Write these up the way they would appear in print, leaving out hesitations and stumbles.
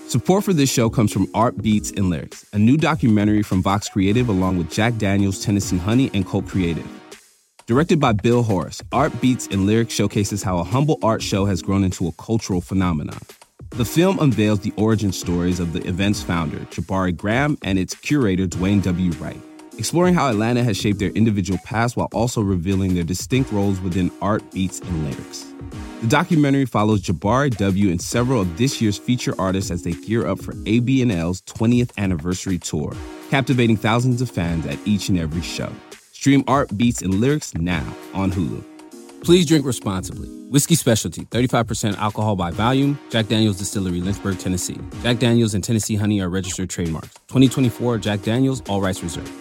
Support for this show comes from Art Beats and Lyrics, a new documentary from Vox Creative along with Jack Daniels, Tennessee Honey, and Cult Creative. Directed by Bill Horace, Art Beats and Lyrics showcases how a humble art show has grown into a cultural phenomenon. The film unveils the origin stories of the event's founder, Jabari Graham, and its curator, Dwayne W. Wright, exploring how Atlanta has shaped their individual paths while also revealing their distinct roles within Art Beats and Lyrics. The documentary follows Jabari W. and several of this year's feature artists as they gear up for ABNL's 20th anniversary tour, captivating thousands of fans at each and every show. Stream Art Beats and Lyrics now on Hulu. Please drink responsibly. Whiskey Specialty, 35% alcohol by volume. Jack Daniel's Distillery, Lynchburg, Tennessee. Jack Daniel's and Tennessee Honey are registered trademarks. 2024 Jack Daniel's, all rights reserved.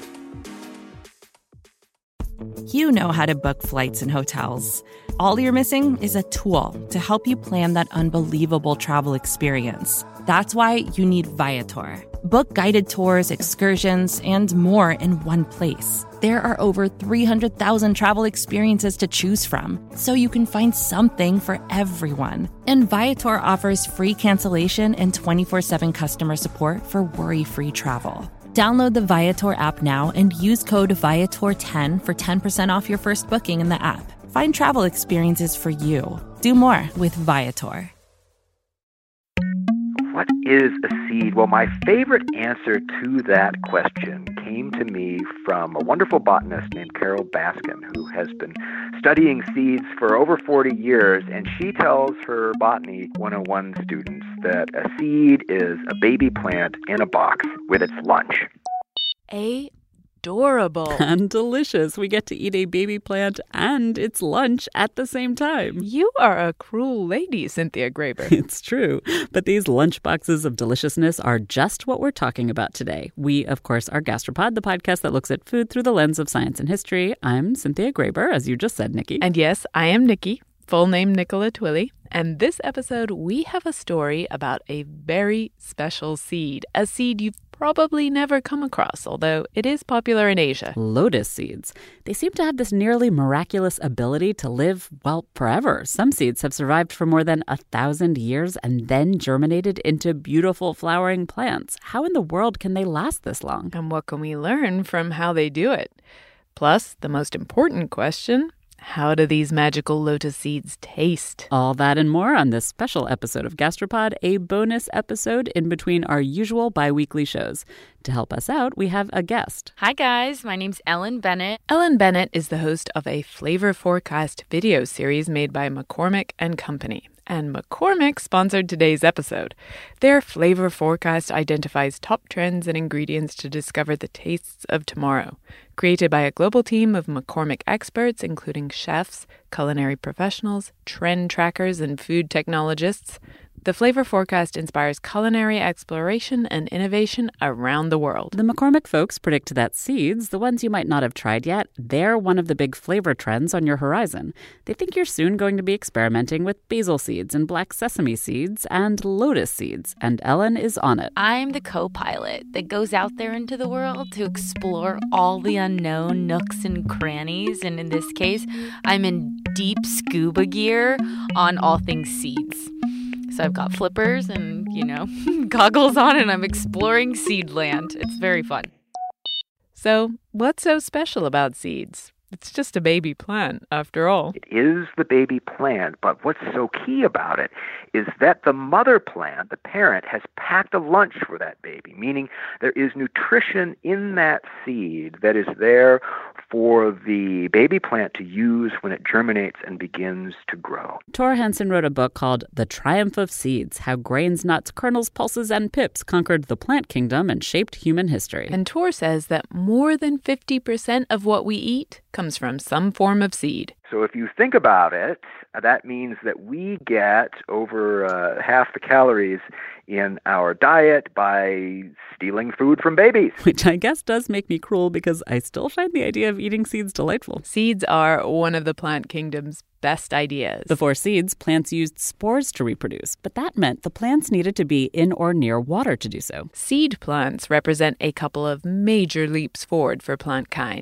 You know how to book flights and hotels. All you're missing is a tool to help you plan that unbelievable travel experience. That's why you need Viator. Book guided tours, excursions, and more in one place. There are over 300,000 travel experiences to choose from, so you can find something for everyone. And Viator offers free cancellation and 24/7 customer support for worry-free travel. Download the Viator app now and use code Viator10 for 10% off your first booking in the app. Find travel experiences for you. Do more with Viator. What is a seed? Well, my favorite answer to that question came to me from a wonderful botanist named Carol Baskin, who has been studying seeds for over 40 years, and she tells her Botany 101 students that a seed is a baby plant in a box with its lunch. Adorable. And delicious. We get to eat a baby plant and its lunch at the same time. You are a cruel lady, Cynthia Graber. It's true. But these lunch boxes of deliciousness are just what we're talking about today. We, of course, are Gastropod, the podcast that looks at food through the lens of science and history. I'm Cynthia Graber, as you just said, Nikki. And yes, I am Nikki, full name Nicola Twilley. And this episode, we have a story about a very special seed, a seed you've probably never come across, although it is popular in Asia. Lotus seeds. They seem to have this nearly miraculous ability to live, well, forever. Some seeds have survived for more than 1,000 years and then germinated into beautiful flowering plants. How in the world can they last this long? And what can we learn from how they do it? Plus, the most important question, how do these magical lotus seeds taste? All that and more on this special episode of Gastropod, a bonus episode in between our usual bi-weekly shows. To help us out, we have a guest. Hi, guys. My name's Ellen Bennett. Ellen Bennett is the host of a Flavor Forecast video series made by McCormick & Company. And McCormick sponsored today's episode. Their Flavor Forecast identifies top trends and ingredients to discover the tastes of tomorrow. Created by a global team of McCormick experts, including chefs, culinary professionals, trend trackers, and food technologists, the Flavor Forecast inspires culinary exploration and innovation around the world. The McCormick folks predict that seeds, the ones you might not have tried yet, they're one of the big flavor trends on your horizon. They think you're soon going to be experimenting with basil seeds and black sesame seeds and lotus seeds, and Ellen is on it. I'm the co-pilot that goes out there into the world to explore all the unknown nooks and crannies, and in this case, I'm in deep scuba gear on all things seeds. So I've got flippers and, goggles on, and I'm exploring seedland. It's very fun. So, what's so special about seeds? It's just a baby plant, after all. It is the baby plant, but what's so key about it is that the mother plant, the parent, has packed a lunch for that baby, meaning there is nutrition in that seed that is there for the baby plant to use when it germinates and begins to grow. Tor Hansen wrote a book called The Triumph of Seeds, How Grains, Nuts, Kernels, Pulses, and Pips Conquered the Plant Kingdom and Shaped Human History. And Tor says that more than 50% of what we eat comes from some form of seed. So if you think about it, that means that we get over half the calories in our diet by stealing food from babies. Which I guess does make me cruel because I still find the idea of eating seeds delightful. Seeds are one of the plant kingdom's best ideas. Before seeds, plants used spores to reproduce, but that meant the plants needed to be in or near water to do so. Seed plants represent a couple of major leaps forward for plant kind.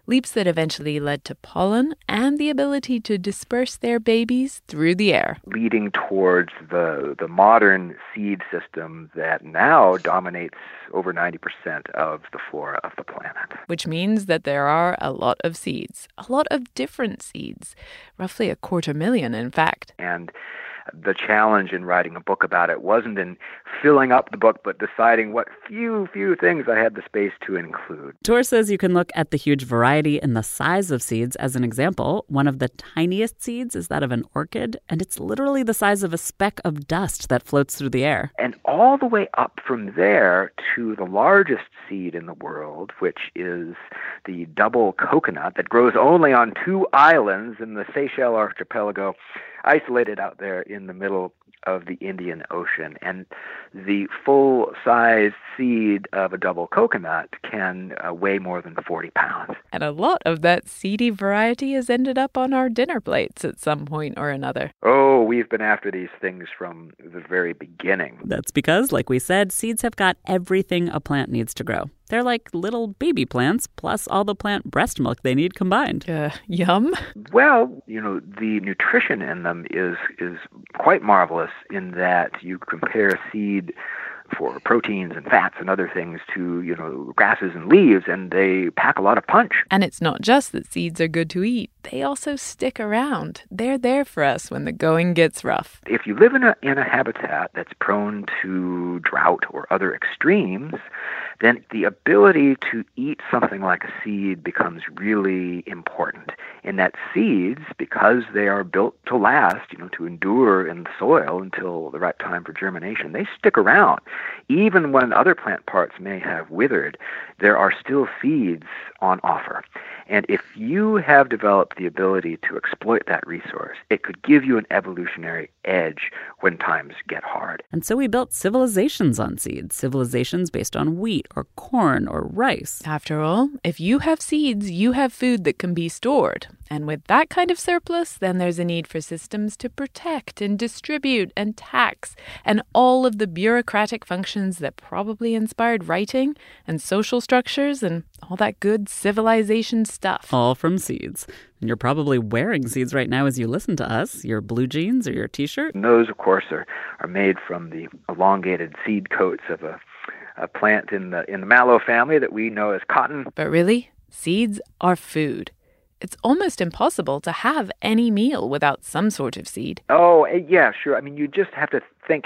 leaps that eventually led to pollen and the ability to disperse their babies through the air. Leading towards the modern seed system that now dominates over 90% of the flora of the planet. Which means that there are a lot of seeds, a lot of different seeds, roughly 250,000 in fact. And the challenge in writing a book about it wasn't in filling up the book, but deciding what few things I had the space to include. Tor says you can look at the huge variety in the size of seeds as an example. One of the tiniest seeds is that of an orchid, and it's literally the size of a speck of dust that floats through the air. And all the way up from there to the largest seed in the world, which is the double coconut that grows only on 2 islands in the Seychelles archipelago, isolated out there in the middle of the Indian Ocean. And the full-size seed of a double coconut can weigh more than 40 pounds. And a lot of that seedy variety has ended up on our dinner plates at some point or another. Oh, we've been after these things from the very beginning. That's because, like we said, seeds have got everything a plant needs to grow. They're like little baby plants, plus all the plant breast milk they need combined. Yum. Well, the nutrition in them is quite marvelous in that you compare seed for proteins and fats and other things to, grasses and leaves, and they pack a lot of punch. And it's not just that seeds are good to eat. They also stick around. They're there for us when the going gets rough. If you live in a habitat that's prone to drought or other extremes, then the ability to eat something like a seed becomes really important. In that seeds, because they are built to last, to endure in the soil until the right time for germination, they stick around. Even when other plant parts may have withered, there are still seeds on offer. And if you have developed the ability to exploit that resource, it could give you an evolutionary edge when times get hard. And so we built civilizations on seeds, civilizations based on wheat or corn or rice. After all, if you have seeds, you have food that can be stored. And with that kind of surplus, then there's a need for systems to protect and distribute and tax and all of the bureaucratic functions that probably inspired writing and social structures and all that good civilization stuff. All from seeds. And you're probably wearing seeds right now as you listen to us, your blue jeans or your T-shirt. And those, of course, are made from the elongated seed coats of a plant in the mallow family that we know as cotton. But really, seeds are food. It's almost impossible to have any meal without some sort of seed. Oh, yeah, sure. I mean, you just have to think,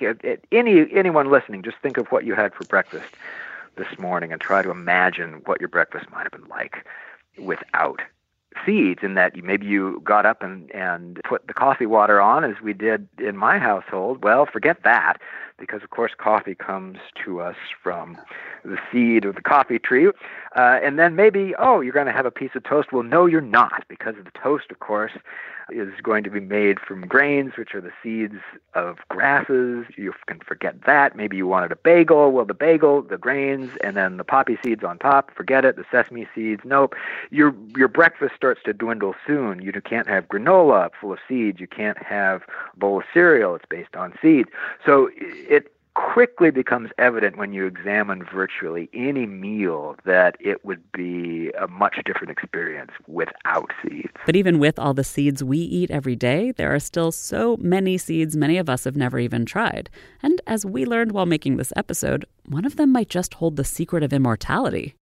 anyone listening, just think of what you had for breakfast this morning and try to imagine what your breakfast might have been like without seeds, in that maybe you got up and put the coffee water on, as we did in my household. Well, forget that, because, of course, coffee comes to us from the seed of the coffee tree. And then maybe, you're going to have a piece of toast. Well, no, you're not, because the toast, of course, is going to be made from grains, which are the seeds of grasses. You can forget that. Maybe you wanted a bagel. Well, the bagel, the grains, and then the poppy seeds on top. Forget it. The sesame seeds. Nope. Your breakfast starts to dwindle soon. You can't have granola full of seeds. You can't have a bowl of cereal. It's based on seeds. So it quickly becomes evident when you examine virtually any meal that it would be a much different experience without seeds. But even with all the seeds we eat every day, there are still so many seeds many of us have never even tried. And as we learned while making this episode, one of them might just hold the secret of immortality.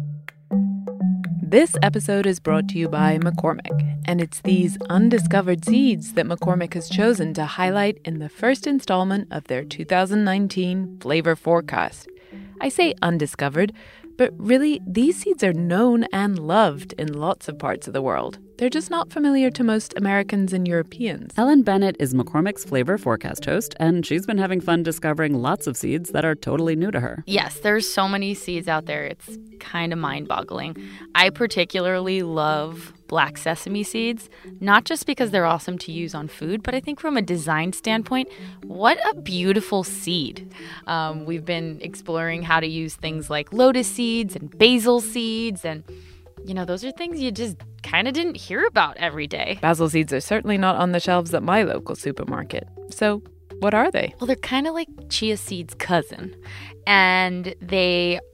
This episode is brought to you by McCormick, and it's these undiscovered seeds that McCormick has chosen to highlight in the first installment of their 2019 Flavor Forecast. I say undiscovered, but really, these seeds are known and loved in lots of parts of the world. They're just not familiar to most Americans and Europeans. Ellen Bennett is McCormick's Flavor Forecast host, and she's been having fun discovering lots of seeds that are totally new to her. Yes, there's so many seeds out there. It's kind of mind-boggling. I particularly love black sesame seeds, not just because they're awesome to use on food, but I think from a design standpoint, what a beautiful seed. We've been exploring how to use things like lotus seeds and basil seeds, and those are things you just kind of didn't hear about every day. Basil seeds are certainly not on the shelves at my local supermarket. So what are they? Well, they're kind of like chia seed's cousin, and they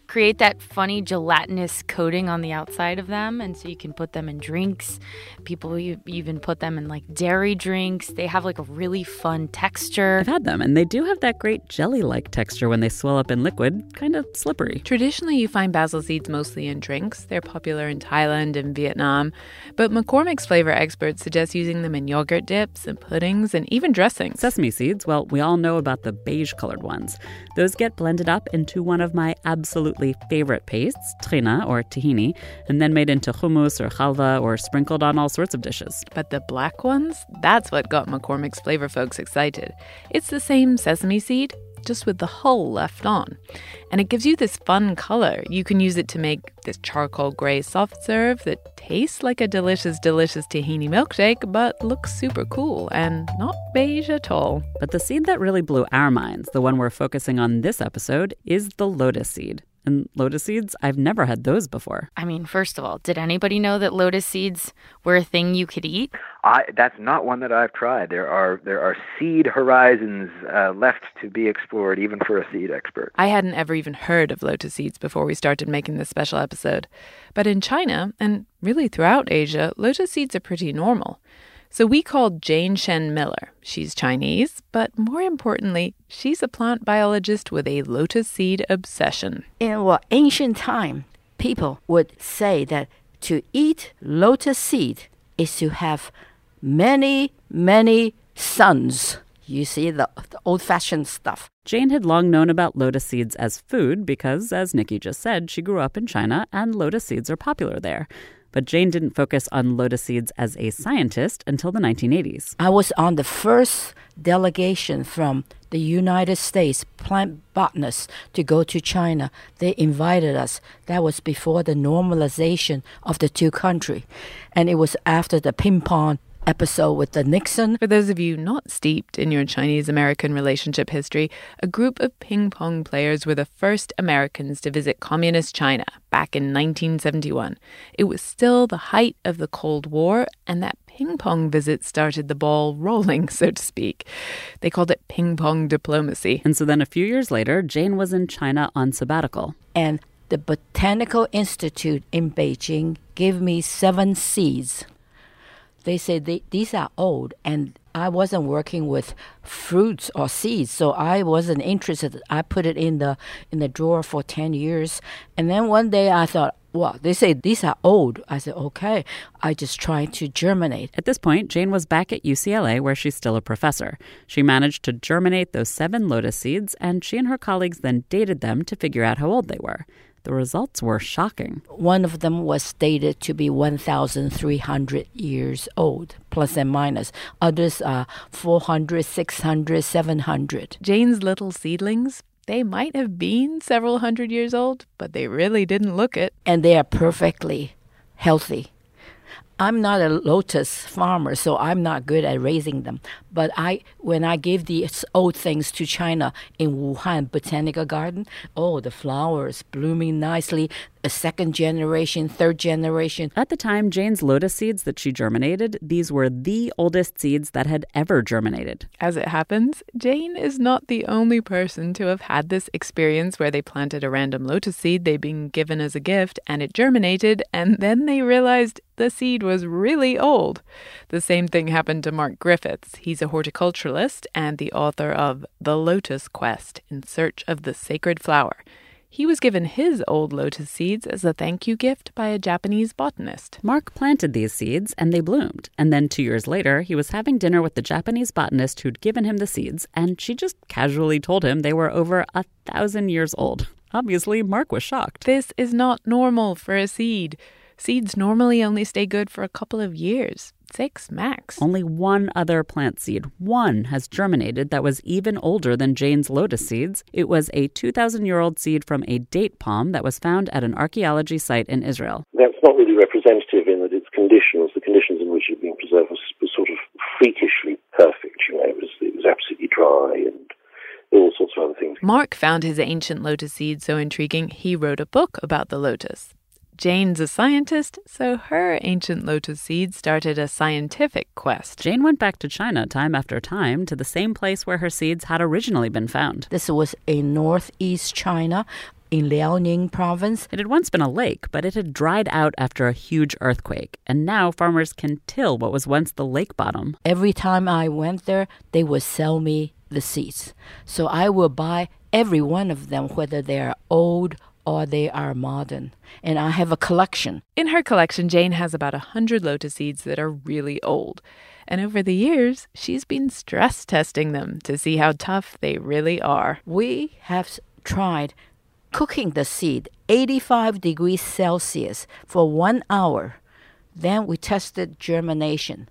create that funny gelatinous coating on the outside of them. And so you can put them in drinks. People even put them in like dairy drinks. They have like a really fun texture. I've had them, and they do have that great jelly-like texture when they swell up in liquid, kind of slippery. Traditionally, you find basil seeds mostly in drinks. They're popular in Thailand and Vietnam. But McCormick's flavor experts suggest using them in yogurt dips and puddings and even dressings. Sesame seeds, well, we all know about the beige-colored ones. Those get blended up into one of my absolutely favorite pastes, trina or tahini, and then made into hummus or halva or sprinkled on all sorts of dishes. But the black ones, that's what got McCormick's flavor folks excited. It's the same sesame seed, just with the hull left on. And it gives you this fun color. You can use it to make this charcoal gray soft serve that tastes like a delicious, delicious tahini milkshake, but looks super cool and not beige at all. But the seed that really blew our minds, the one we're focusing on this episode, is the lotus seed. And lotus seeds, I've never had those before. I mean, first of all, did anybody know that lotus seeds were a thing you could eat? That's not one that I've tried. There are seed horizons left to be explored, even for a seed expert. I hadn't ever even heard of lotus seeds before we started making this special episode. But in China, and really throughout Asia, lotus seeds are pretty normal. So we called Jane Shen Miller. She's Chinese, but more importantly, she's a plant biologist with a lotus seed obsession. In ancient time, people would say that to eat lotus seed is to have many, many sons. You see, the old-fashioned stuff. Jane had long known about lotus seeds as food because, as Nikki just said, she grew up in China and lotus seeds are popular there. But Jane didn't focus on lotus seeds as a scientist until the 1980s. I was on the first delegation from the United States, plant botanists, to go to China. They invited us. That was before the normalization of the two countries. And it was after the ping pong episode with the Nixon. For those of you not steeped in your Chinese-American relationship history, a group of ping pong players were the first Americans to visit communist China back in 1971. It was still the height of the Cold War, and that ping pong visit started the ball rolling, so to speak. They called it ping pong diplomacy. And so then a few years later, Jane was in China on sabbatical. And the Botanical Institute in Beijing gave me 7 seeds. They said these are old, and I wasn't working with fruits or seeds, so I wasn't interested. I put it in the drawer for 10 years. And then one day I thought, well, they say these are old. I said, okay. I just tried to germinate. At this point, Jane was back at UCLA, where she's still a professor. She managed to germinate those 7 lotus seeds, and she and her colleagues then dated them to figure out how old they were. The results were shocking. One of them was stated to be 1,300 years old, plus and minus. Others are 400, 600, 700. Jane's little seedlings, they might have been several hundred years old, but they really didn't look it. And they are perfectly healthy. I'm not a lotus farmer, so I'm not good at raising them. But when I gave these old things to China in Wuhan Botanical Garden, the flowers blooming nicely, a second generation, third generation. At the time, Jane's lotus seeds that she germinated, these were the oldest seeds that had ever germinated. As it happens, Jane is not the only person to have had this experience where they planted a random lotus seed they'd been given as a gift and it germinated, and then they realized the seed was really old. The same thing happened to Mark Griffiths. He's a horticulturalist and the author of The Lotus Quest, In Search of the Sacred Flower. He was given his old lotus seeds as a thank you gift by a Japanese botanist. Mark planted these seeds and they bloomed. And then 2 years later, he was having dinner with the Japanese botanist who'd given him the seeds, and she just casually told him they were over 1,000 years old. Obviously, Mark was shocked. This is not normal for a seed. Seeds normally only stay good for a couple of years. 6 max. Only one other plant seed, one, has germinated that was even older than Jane's lotus seeds. It was a 2,000-year-old seed from a date palm that was found at an archaeology site in Israel. That's not really representative in that its conditions, the conditions in which it had been preserved, was sort of freakishly perfect. It was absolutely dry and all sorts of other things. Mark found his ancient lotus seed so intriguing, he wrote a book about the lotus. Jane's a scientist, so her ancient lotus seeds started a scientific quest. Jane went back to China time after time to the same place where her seeds had originally been found. This was in northeast China, in Liaoning province. It had once been a lake, but it had dried out after a huge earthquake. And now farmers can till what was once the lake bottom. Every time I went there, they would sell me the seeds. So I will buy every one of them, whether they are old or they are modern. And I have a collection. In her collection, Jane has about 100 lotus seeds that are really old. And over the years, she's been stress testing them to see how tough they really are. We have tried cooking the seed 85 degrees Celsius for 1 hour. Then we tested germination,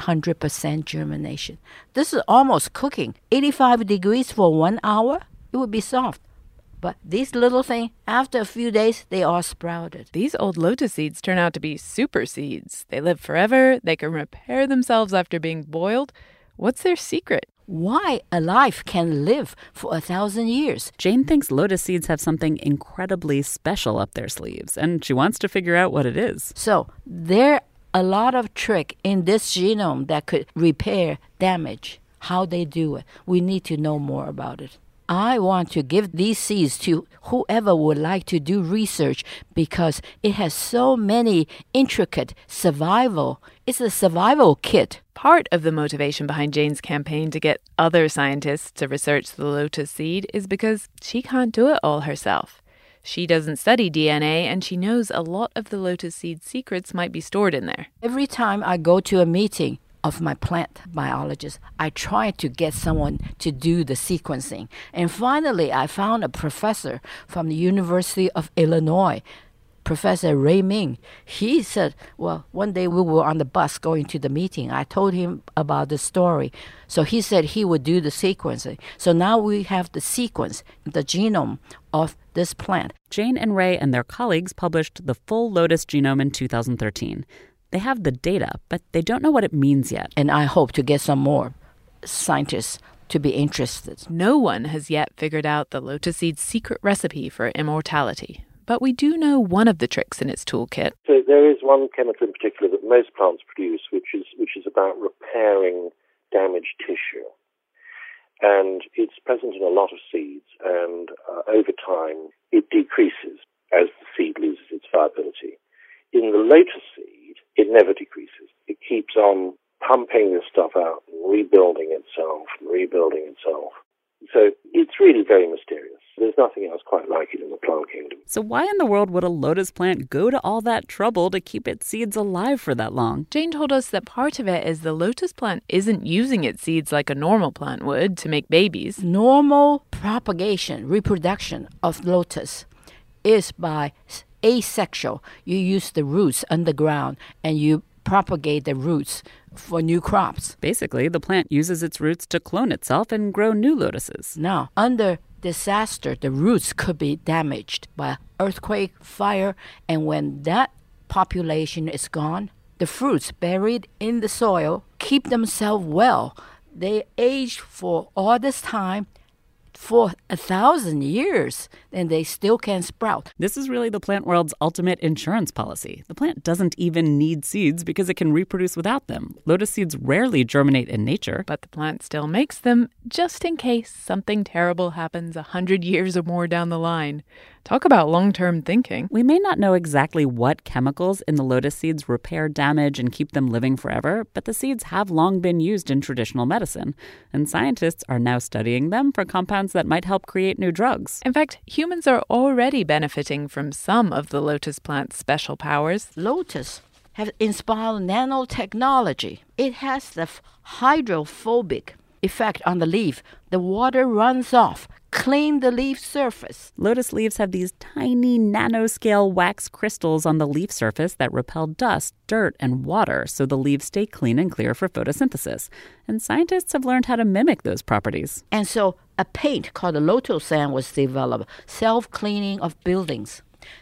100% germination. This is almost cooking. 85 degrees for 1 hour, it would be soft. But these little things, after a few days, they all sprouted. These old lotus seeds turn out to be super seeds. They live forever. They can repair themselves after being boiled. What's their secret? Why a life can live for 1,000 years? Jane thinks lotus seeds have something incredibly special up their sleeves, and she wants to figure out what it is. So there are a lot of trick in this genome that could repair damage. How they do it. We need to know more about it. I want to give these seeds to whoever would like to do research because it has so many intricate survival. It's a survival kit. Part of the motivation behind Jane's campaign to get other scientists to research the lotus seed is because she can't do it all herself. She doesn't study DNA, and she knows a lot of the lotus seed secrets might be stored in there. Every time I go to a meeting of my plant biologist, I try to get someone to do the sequencing. And finally, I found a professor from the University of Illinois, Professor Ray Ming. He said, well, one day we were on the bus going to the meeting. I told him about the story. So he said he would do the sequencing. So now we have the sequence, the genome of this plant. Jane and Ray and their colleagues published the full lotus genome in 2013. They have the data, but they don't know what it means yet. And I hope to get some more scientists to be interested. No one has yet figured out the lotus seed's secret recipe for immortality. But we do know one of the tricks in its toolkit. So there is one chemical in particular that most plants produce, which is about repairing damaged tissue. And it's present in a lot of seeds, and over time it decreases as the seed loses its viability. In the lotus seed, it never decreases. It keeps on pumping this stuff out and rebuilding itself. So it's really very mysterious. There's nothing else quite like it in the plant kingdom. So why in the world would a lotus plant go to all that trouble to keep its seeds alive for that long? Jane told us that part of it is the lotus plant isn't using its seeds like a normal plant would to make babies. Normal propagation, reproduction of lotus is by asexual. You use the roots underground and you propagate the roots for new crops. Basically, the plant uses its roots to clone itself and grow new lotuses. Now, under disaster, the roots could be damaged by earthquake, fire, and when that population is gone, the fruits buried in the soil keep themselves well. They age for all this time, for 1,000 years, and they still can sprout. This is really the plant world's ultimate insurance policy. The plant doesn't even need seeds because it can reproduce without them. Lotus seeds rarely germinate in nature. But the plant still makes them just in case something terrible happens 100 years or more down the line. Talk about long-term thinking. We may not know exactly what chemicals in the lotus seeds repair damage and keep them living forever, but the seeds have long been used in traditional medicine, and scientists are now studying them for compounds that might help create new drugs. In fact, humans are already benefiting from some of the lotus plant's special powers. Lotus have inspired nanotechnology. It has the hydrophobic effect on the leaf. The water runs off, clean the leaf surface. Lotus leaves have these tiny nanoscale wax crystals on the leaf surface that repel dust, dirt, and water so the leaves stay clean and clear for photosynthesis. And scientists have learned how to mimic those properties. And so a paint called the Lotosan was developed, self-cleaning of buildings.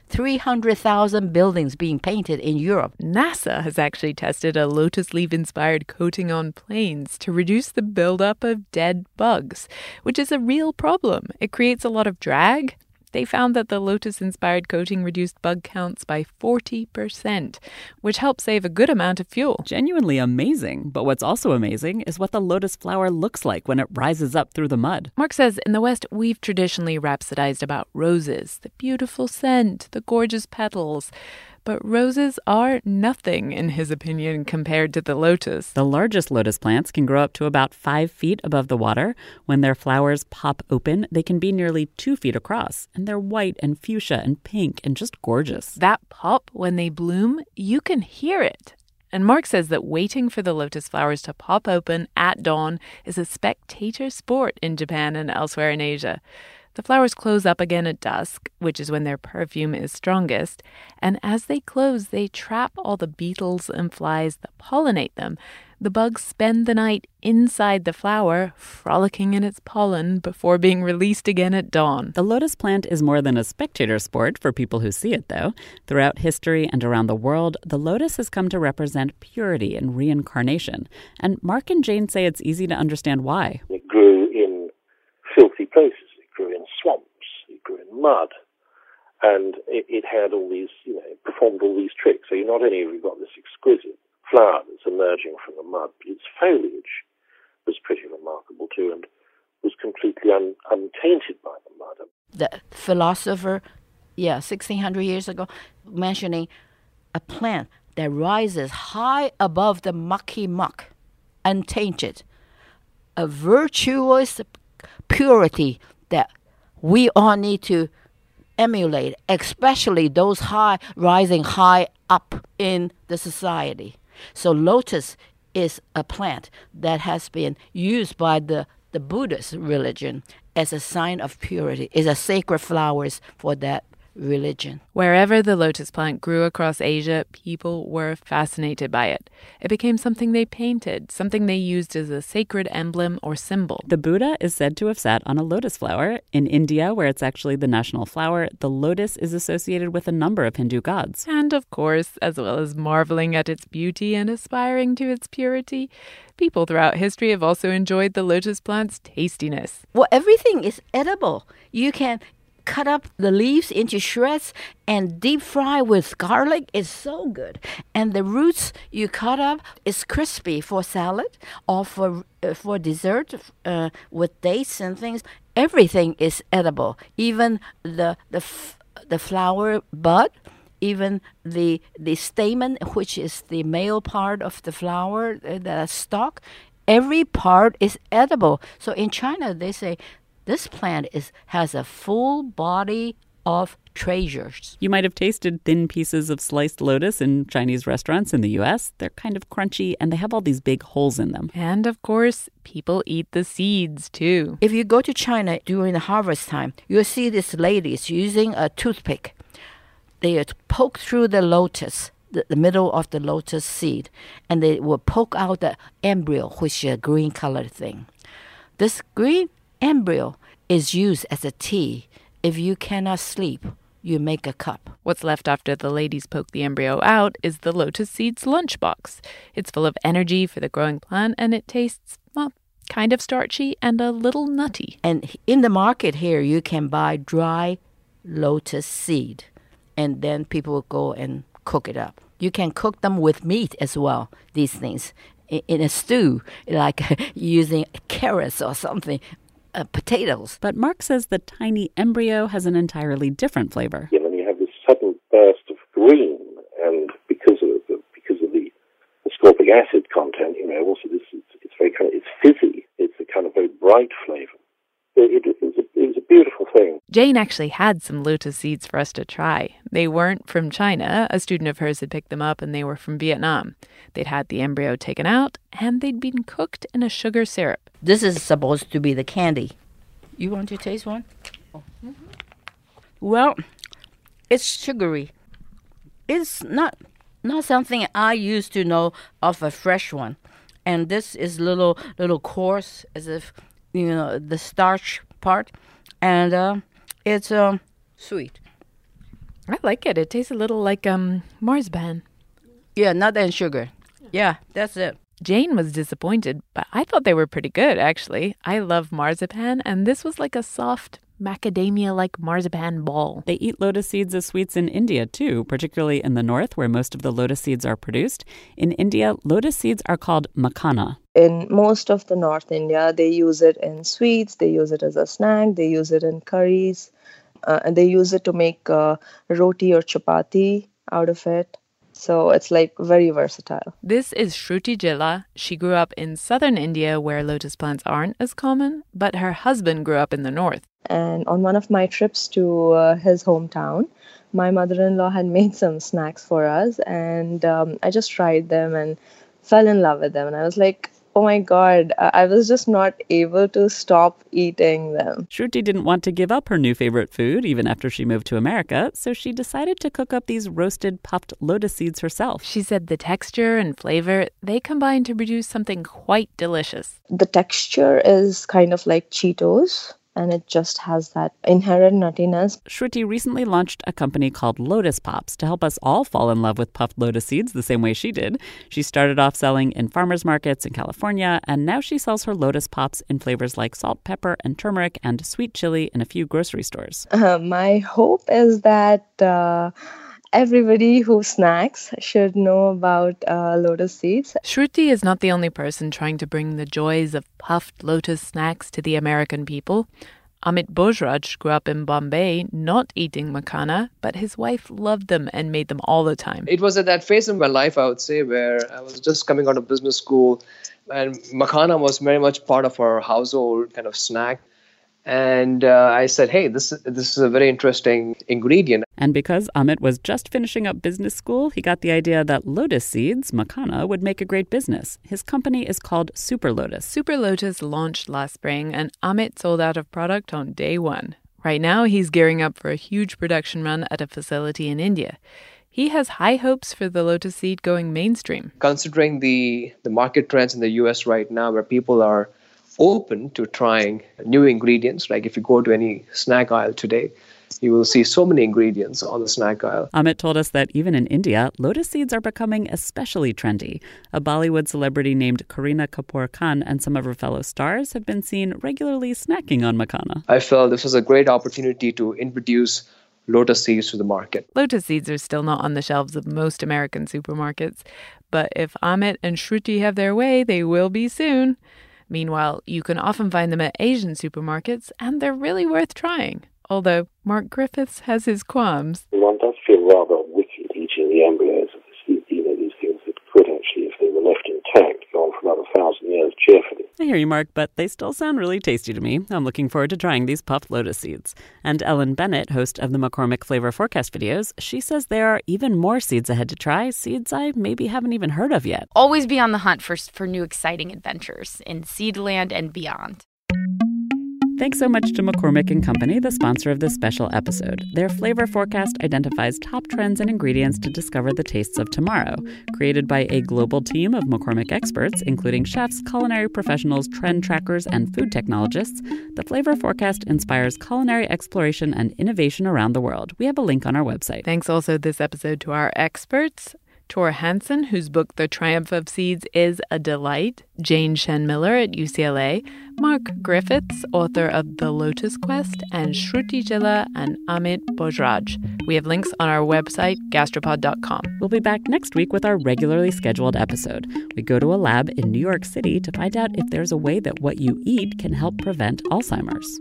300,000 buildings being painted in Europe. NASA has actually tested a lotus leaf-inspired coating on planes to reduce the buildup of dead bugs, which is a real problem. It creates a lot of drag. They found that the lotus-inspired coating reduced bug counts by 40%, which helped save a good amount of fuel. Genuinely amazing. But what's also amazing is what the lotus flower looks like when it rises up through the mud. Mark says in the West, we've traditionally rhapsodized about roses, the beautiful scent, the gorgeous petals. But roses are nothing, in his opinion, compared to the lotus. The largest lotus plants can grow up to about 5 feet above the water. When their flowers pop open, they can be nearly 2 feet across. And they're white and fuchsia and pink and just gorgeous. That pop, when they bloom, you can hear it. And Mark says that waiting for the lotus flowers to pop open at dawn is a spectator sport in Japan and elsewhere in Asia. The flowers close up again at dusk, which is when their perfume is strongest, and as they close, they trap all the beetles and flies that pollinate them. The bugs spend the night inside the flower, frolicking in its pollen before being released again at dawn. The lotus plant is more than a spectator sport for people who see it, though. Throughout history and around the world, the lotus has come to represent purity and reincarnation. And Mark and Jane say it's easy to understand why. It grew in filthy places. It grew in swamps. It grew in mud. And it had all these, performed all these tricks. So you not only have you got this exquisite flower that's emerging from the mud, but its foliage was pretty remarkable too and was completely untainted by the mud. The philosopher, 1,600 years ago, mentioning a plant that rises high above the mucky muck, untainted, a virtuous purity that we all need to emulate, especially those rising high up in the society. So lotus is a plant that has been used by the Buddhist religion as a sign of purity. It's a sacred flowers for that religion. Wherever the lotus plant grew across Asia, people were fascinated by it. It became something they painted, something they used as a sacred emblem or symbol. The Buddha is said to have sat on a lotus flower. In India, where it's actually the national flower, the lotus is associated with a number of Hindu gods. And of course, as well as marveling at its beauty and aspiring to its purity, people throughout history have also enjoyed the lotus plant's tastiness. Well, everything is edible. You can cut up the leaves into shreds and deep fry with garlic. It's so good. And the roots you cut up is crispy for salad or for dessert with dates and things. Everything is edible. Even the flower bud, even the stamen, which is the male part of the flower, the stalk, every part is edible. So in China, they say this plant has a full body of treasures. You might have tasted thin pieces of sliced lotus in Chinese restaurants in the U.S. They're kind of crunchy, and they have all these big holes in them. And, of course, people eat the seeds, too. If you go to China during the harvest time, you'll see these ladies using a toothpick. They poke through the lotus, the middle of the lotus seed, and they will poke out the embryo, which is a green-colored thing. This green embryo is used as a tea. If you cannot sleep, you make a cup. What's left after the ladies poke the embryo out is the lotus seed's lunchbox. It's full of energy for the growing plant, and it tastes, well, kind of starchy and a little nutty. And in the market here, you can buy dry lotus seed, and then people will go and cook it up. You can cook them with meat as well, these things, in a stew, like using carrots or something. Potatoes. But Mark says the tiny embryo has an entirely different flavor. And you have this sudden burst of green, and because of the ascorbic acid content, also it's very it's fizzy. It's a kind of very bright flavor. It was a beautiful thing. Jane actually had some lotus seeds for us to try. They weren't from China. A student of hers had picked them up, and they were from Vietnam. They'd had the embryo taken out, and they'd been cooked in a sugar syrup. This is supposed to be the candy. You want to taste one? Mm-hmm. Well, it's sugary. It's not something I used to know of a fresh one. And this is little coarse, as if the starch part, and it's sweet. I like it. It tastes a little like marzipan. Yeah, nut and sugar. Yeah, that's it. Jane was disappointed, but I thought they were pretty good, actually. I love marzipan, and this was like a soft macadamia-like marzipan ball. They eat lotus seeds as sweets in India, too, particularly in the north, where most of the lotus seeds are produced. In India, lotus seeds are called makhana. In most of the North India, they use it in sweets, they use it as a snack, they use it in curries, and they use it to make roti or chapati out of it. So it's like very versatile. This is Shruti Jilla. She grew up in southern India where lotus plants aren't as common, but her husband grew up in the north. And on one of my trips to his hometown, my mother-in-law had made some snacks for us, and I just tried them and fell in love with them. And I was like, oh my God, I was just not able to stop eating them. Shruti didn't want to give up her new favorite food, even after she moved to America, so she decided to cook up these roasted puffed lotus seeds herself. She said the texture and flavor, they combine to produce something quite delicious. The texture is kind of like Cheetos, and it just has that inherent nuttiness. Shruti recently launched a company called Lotus Pops to help us all fall in love with puffed lotus seeds the same way she did. She started off selling in farmers markets in California, and now she sells her Lotus Pops in flavors like salt, pepper, and turmeric, and sweet chili in a few grocery stores. My hope is that everybody who snacks should know about lotus seeds. Shruti is not the only person trying to bring the joys of puffed lotus snacks to the American people. Amit Bojraj grew up in Bombay not eating makhana, but his wife loved them and made them all the time. It was at that phase in my life, I would say, where I was just coming out of business school, and makhana was very much part of our household kind of snack. And I said, hey, this is a very interesting ingredient. And because Amit was just finishing up business school, he got the idea that lotus seeds, makhana, would make a great business. His company is called Super Lotus. Super Lotus launched last spring, and Amit sold out of product on day one. Right now, he's gearing up for a huge production run at a facility in India. He has high hopes for the lotus seed going mainstream. Considering the market trends in the U.S. right now, where people are open to trying new ingredients. Like if you go to any snack aisle today, you will see so many ingredients on the snack aisle. Amit told us that even in India, lotus seeds are becoming especially trendy. A Bollywood celebrity named Kareena Kapoor Khan and some of her fellow stars have been seen regularly snacking on makhana. I felt this was a great opportunity to introduce lotus seeds to the market. Lotus seeds are still not on the shelves of most American supermarkets, but if Amit and Shruti have their way, they will be soon. Meanwhile, you can often find them at Asian supermarkets, and they're really worth trying. Although Mark Griffiths has his qualms. One does feel rather wicked eating the embryos of these things that could actually, if they were left intact, go on for another 1,000 years cheerfully. I hear you, Mark, but they still sound really tasty to me. I'm looking forward to trying these puffed lotus seeds. And Ellen Bennett, host of the McCormick Flavor Forecast videos, she says there are even more seeds ahead to try, seeds I maybe haven't even heard of yet. Always be on the hunt for new exciting adventures in Seedland and beyond. Thanks so much to McCormick & Company, the sponsor of this special episode. Their flavor forecast identifies top trends and ingredients to discover the tastes of tomorrow. Created by a global team of McCormick experts, including chefs, culinary professionals, trend trackers, and food technologists, the flavor forecast inspires culinary exploration and innovation around the world. We have a link on our website. Thanks also this episode to our experts, Tor Hansen, whose book The Triumph of Seeds is a delight, Jane Shen Miller at UCLA, Mark Griffiths, author of The Lotus Quest, and Shruti Jilla and Amit Bojraj. We have links on our website, gastropod.com. We'll be back next week with our regularly scheduled episode. We go to a lab in New York City to find out if there's a way that what you eat can help prevent Alzheimer's.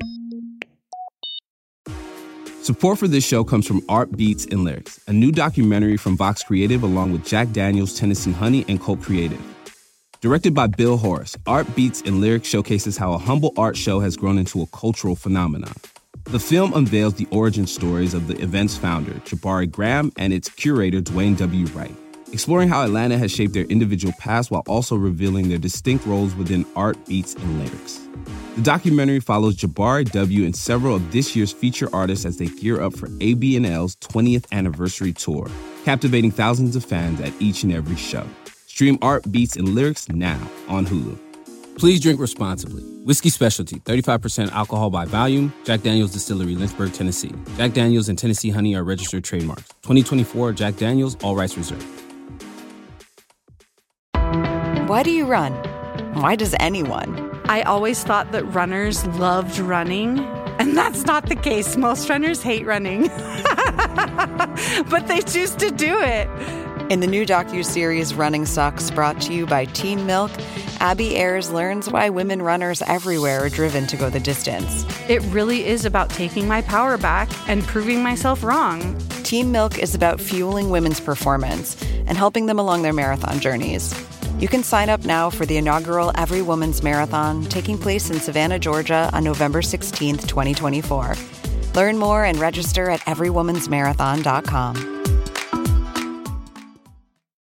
Support for this show comes from Art Beats and Lyrics, a new documentary from Vox Creative along with Jack Daniels, Tennessee Honey, and Colt Creative. Directed by Bill Horace, Art Beats and Lyrics showcases how a humble art show has grown into a cultural phenomenon. The film unveils the origin stories of the event's founder, Jabari Graham, and its curator, Dwayne W. Wright, exploring how Atlanta has shaped their individual paths while also revealing their distinct roles within Art Beats and Lyrics. The documentary follows Jabari W. and several of this year's feature artists as they gear up for AB&L's 20th anniversary tour, captivating thousands of fans at each and every show. Stream Art Beats and Lyrics now on Hulu. Please drink responsibly. Whiskey Specialty, 35% alcohol by volume. Jack Daniel's Distillery, Lynchburg, Tennessee. Jack Daniel's and Tennessee Honey are registered trademarks. 2024 Jack Daniel's, all rights reserved. Why do you run? Why does anyone? I always thought that runners loved running. And that's not the case. Most runners hate running. But they choose to do it. In the new docuseries Running Sucks, brought to you by Team Milk, Abby Ayers learns why women runners everywhere are driven to go the distance. It really is about taking my power back and proving myself wrong. Team Milk is about fueling women's performance and helping them along their marathon journeys. You can sign up now for the inaugural Every Woman's Marathon taking place in Savannah, Georgia on November 16th, 2024. Learn more and register at everywomansmarathon.com.